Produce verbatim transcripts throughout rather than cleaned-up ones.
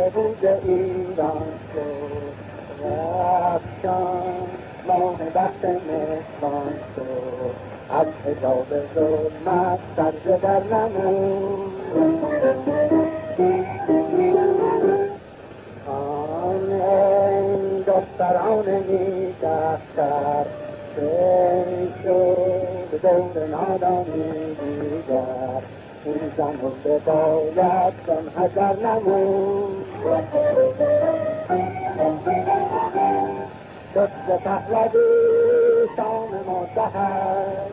بود ایران شد رفشان ماه بخت مهربان شد از حجاب ظلمت سر در نمود آن این دختران نیشکر شد شد دور نادانی دیگر این زن و بباید چون حجر نمود شد ز پهلوی شام ما سحر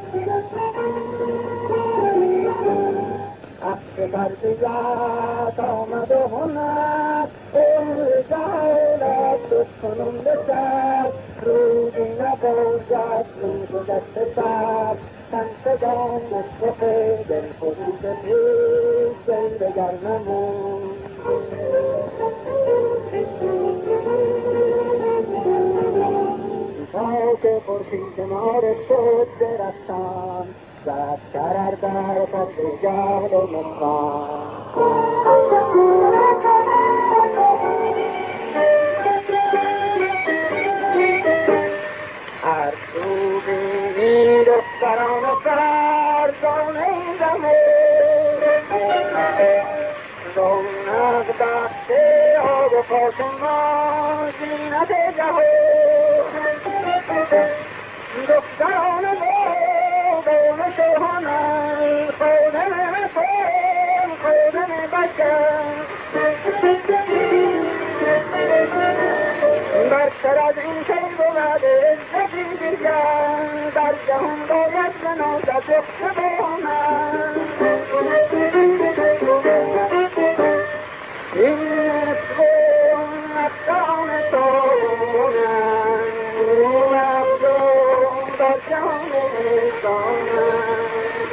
عقل تربیت آمد و هنر عمر جهالت شد کنون به سر روزی نباشد این گذشته سر تنسگان مصرف دل خروج پیش دل دگر نمون تا که خورشید مارد شد درستان زد شرر در فضل جهل و نقصان هر سو بینی دختران فرزان این زمین رونق بخش آب و پاش ما زینت جهان دختران بابان شهانن خودم رسول خودم بشر برتر از این که بود عزتی دیگر در جهان باید بنازد دخت بامن این افغان افغان تانن رو افغان در جهان انسانن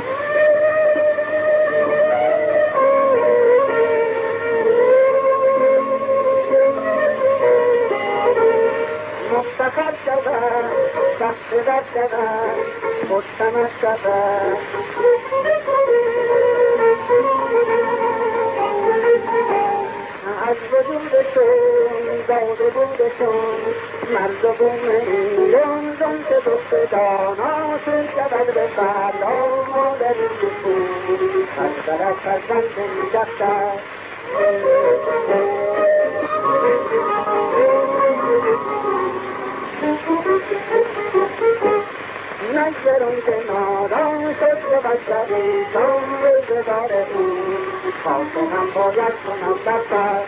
مفتخر شود سخت در شود مستمر شود از وجودشون داد بودشون مرد و بوم ایران زن که دست داناشون شود به فردا مادری بود از طرف فرزند می‌دفتر نگران که نادان شد به بشری چون روزگار او خواستم باید کنم دفتر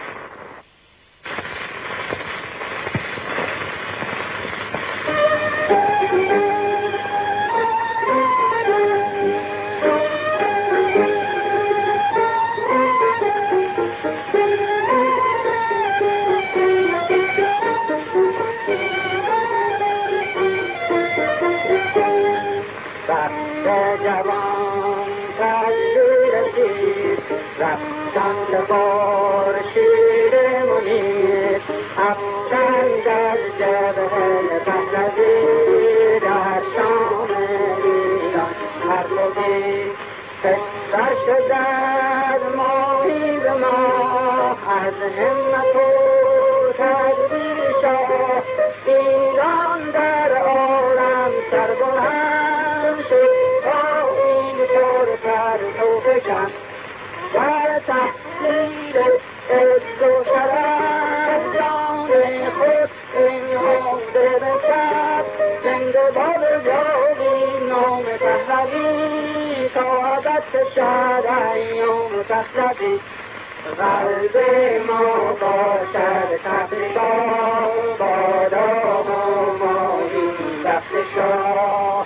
جوان تشبیر شیر رفتن به بار شیر منیر افشن در جبهه پهلوی در شام ایران هر بودی پسر شدد ماهی به ماه از همت و تدبیر شاه ایران در عالم سربلند شد بشن در تحصیل عز و شرف جان خود این عمده بشد زنده باد جاوید نام پهلوی تا ابد شد ایام پهلوی قلب ما باشد تقریبا بادا و ماهی دست شاه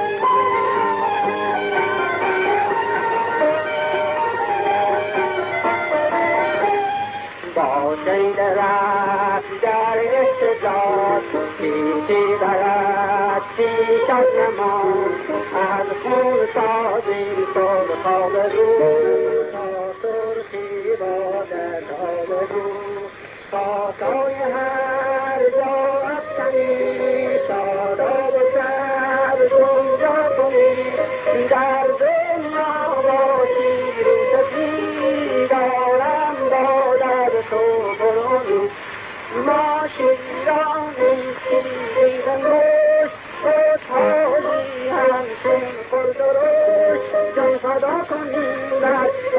شید رفت در احتجاج پیشی برد پیش از نماز از خون سازی شد خواب رو تا سرخی بادد آب رو تا سای هر جا افکنی شاداب و شب جنجا کنی در دنیا باشی رو سفید عالم بادد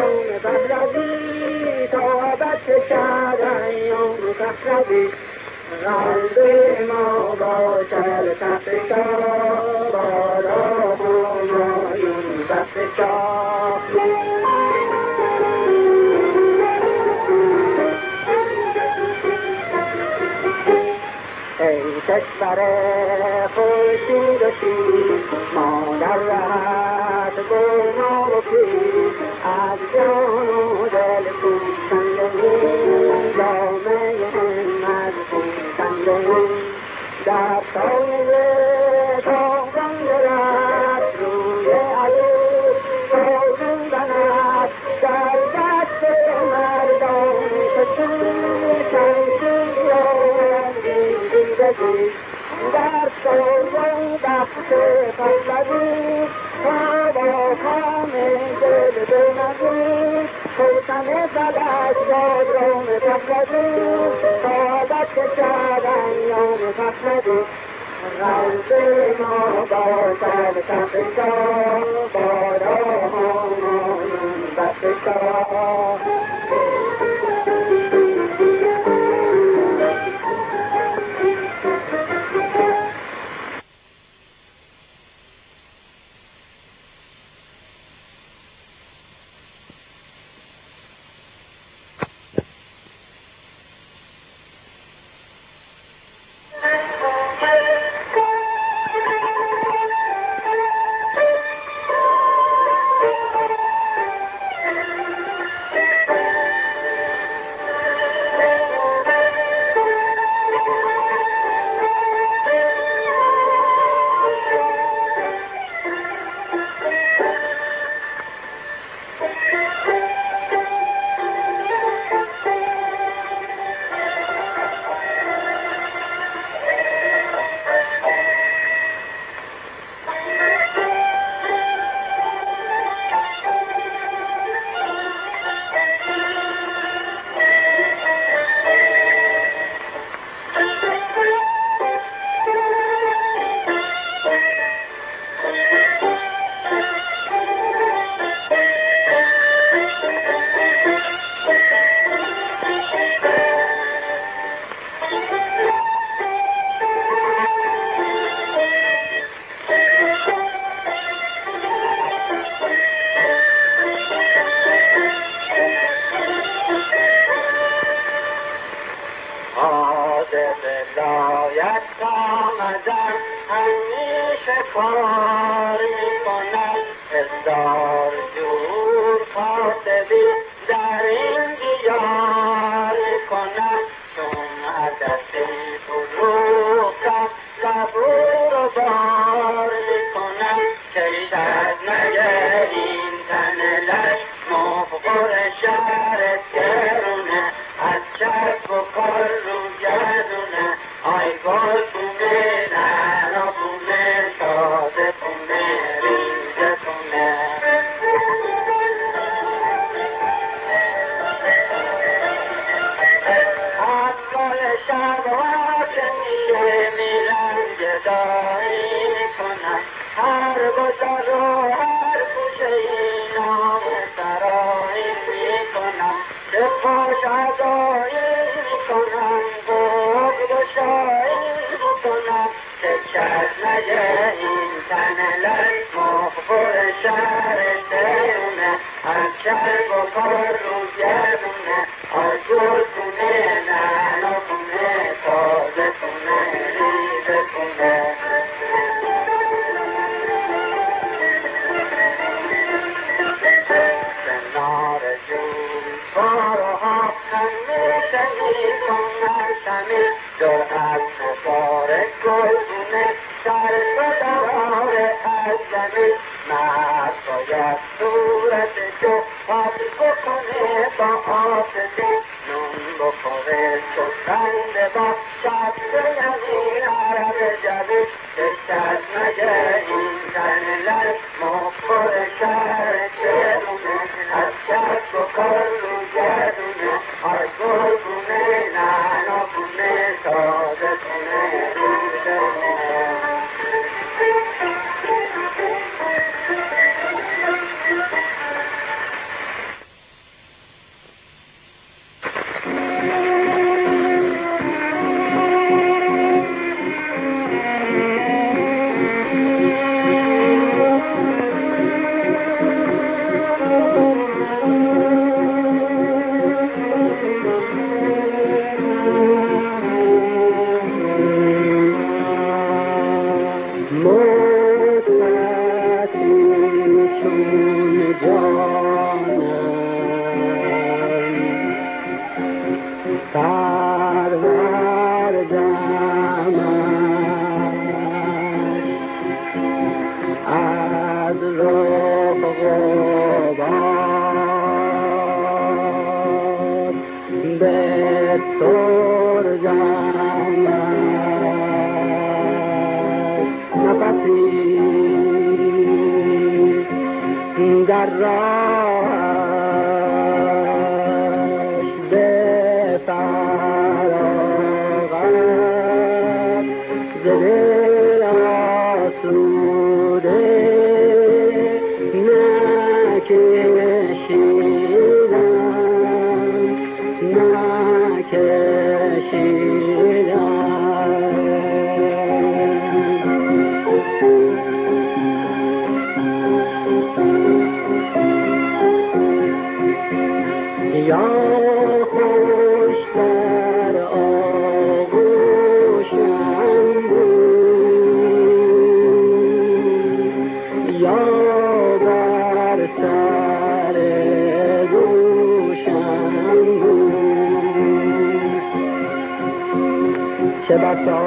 روم بهروی تا بچه شدن یوم بهروی رنده ما باشد تخت شاه بالا همایون بخت شاه ای کشور خورشید و شیر ما در رهت گناه و پیر از جان و دل پوشندگی جامعه همت پوشندگی در سایه تاقان درد روی علی تاقان بند در دست مردان شکوه شمشیر در سوزن بخت پهلوی تا با خام دل بنگی خوشم فلک باد روم پهلوی تا بچه شدن یوم پهلوی روز ما باشد تخت شاه بادا همایون بخت شاه بسرگم نفسی در راهش بفراغد ز دل آسوده نکشیدم نکشیدم یا خوش در آغوشم بود یا بر سر دوشم بود چه بسا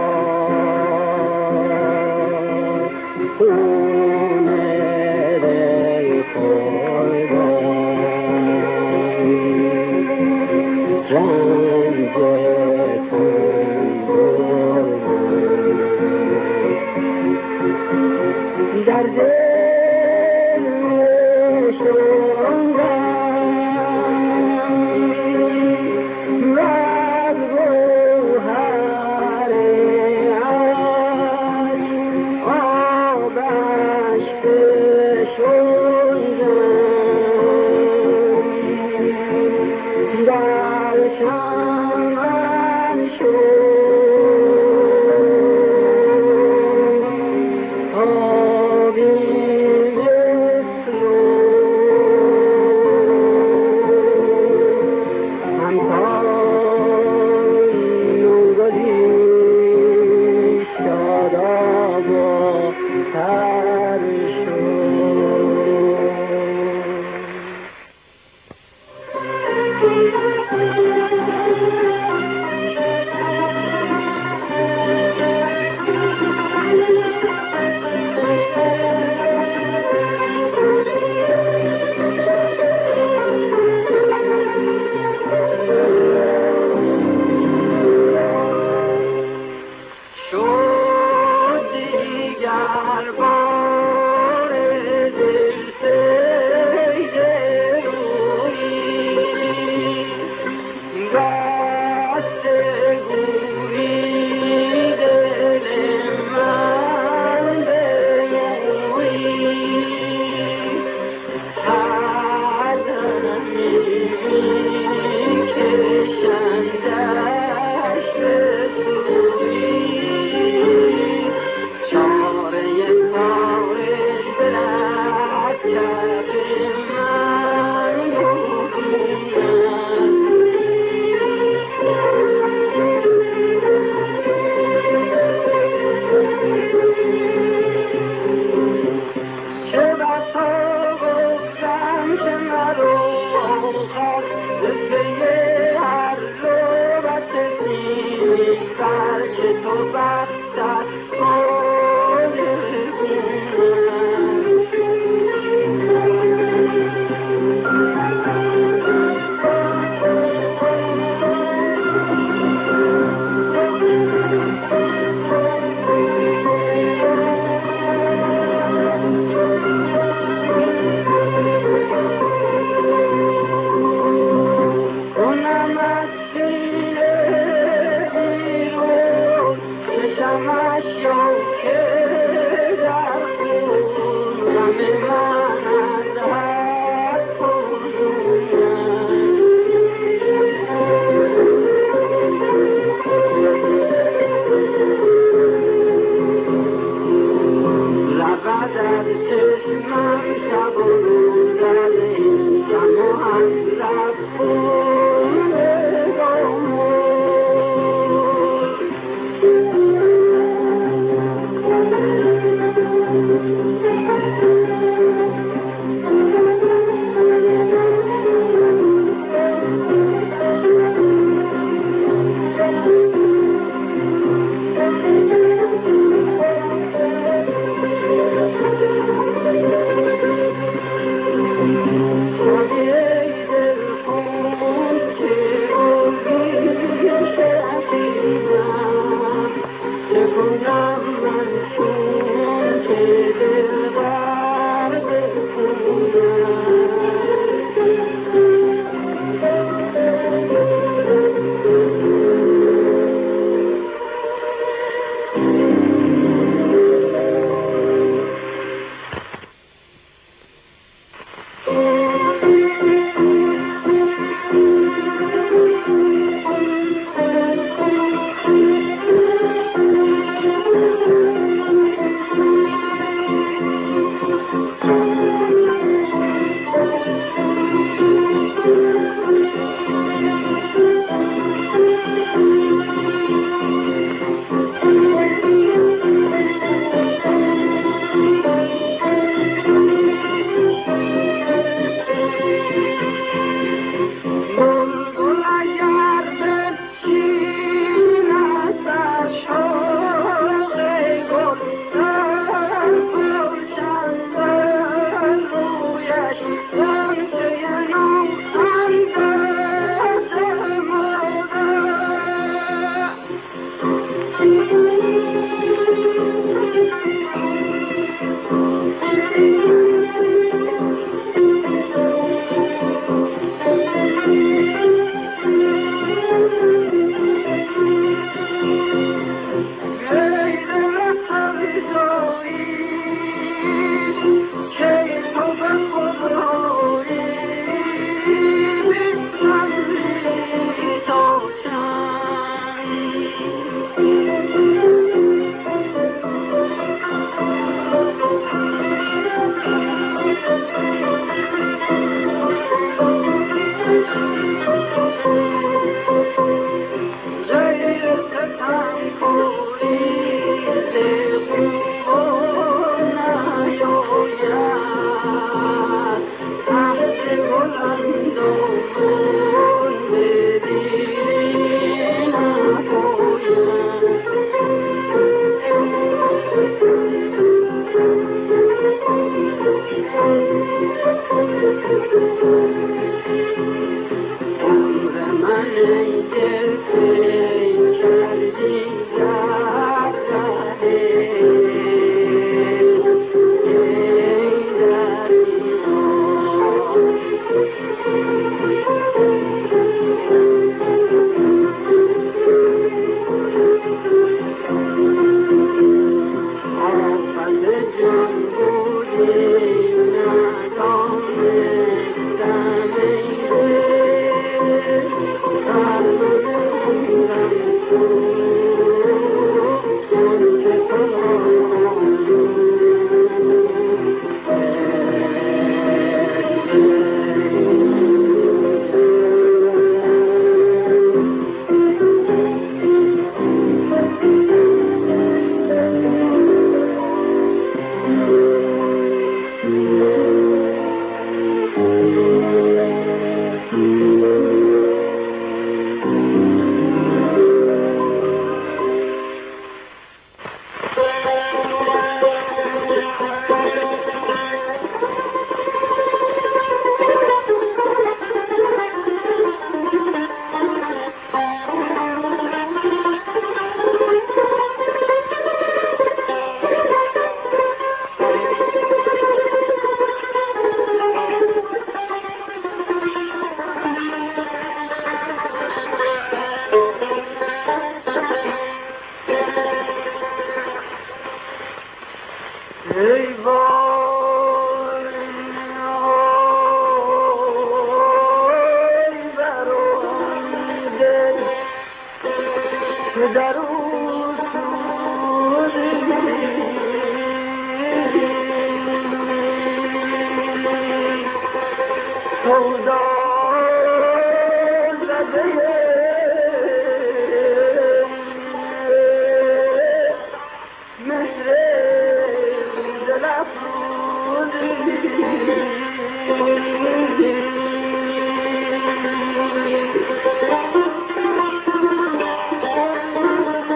خون دل خوردم رنج تن در دل شوندم و از گوهر عشق آبش فشردم در چمن شد آبی مثل همتای نوگلی شاداب و تر شد. شد دیگر بار دل سید رویی بسته گوری دل من به مویی هر دمی کشندش به سوی چاره پایش برد کف من بگویم چه بسا گفتم که مرو آخر زفه هر لبت نیستر که تو بستر Oh Thank you.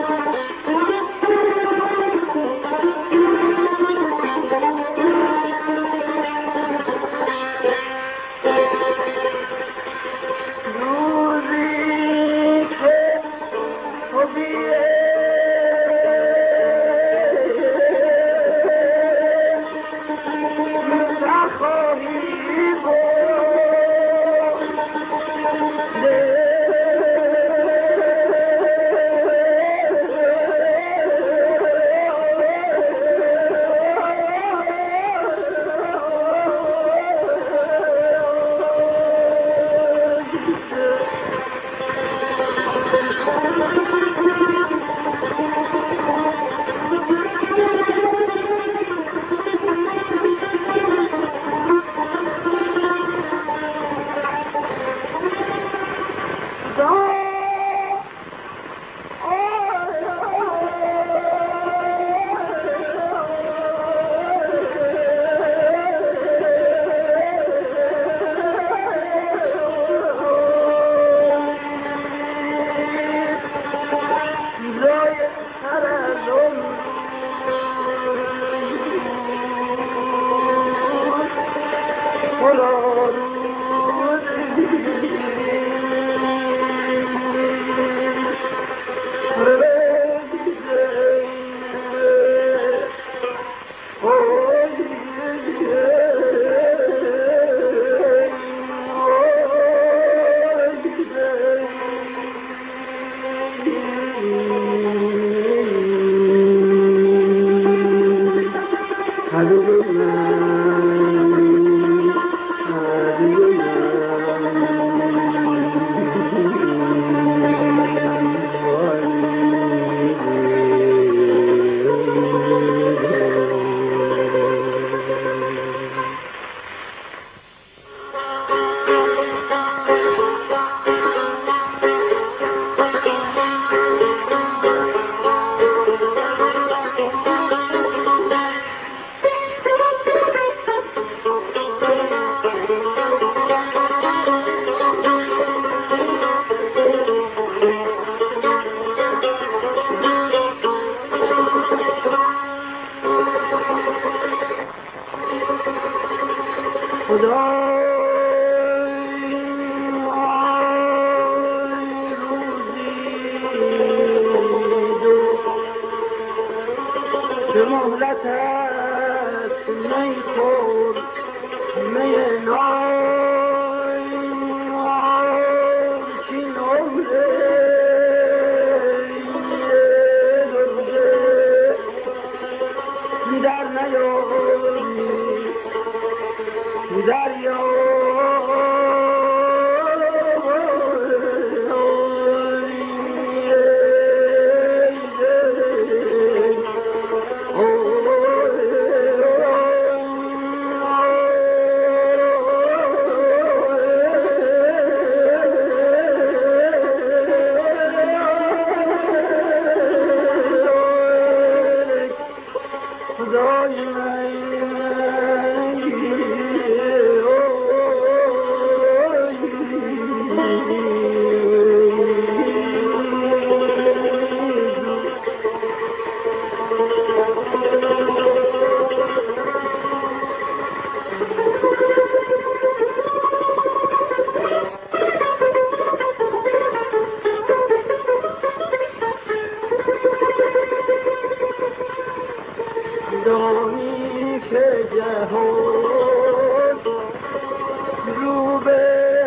دانی که جهان رو به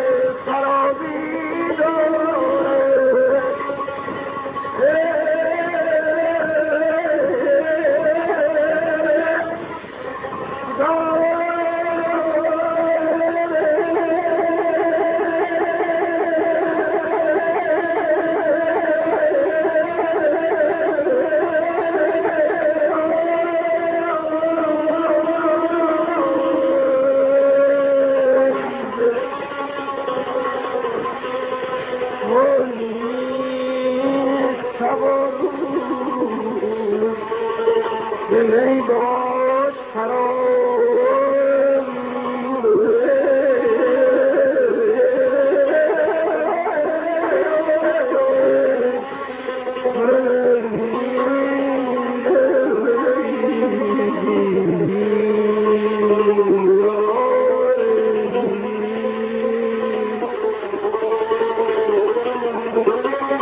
خرابی دارد می باش فرام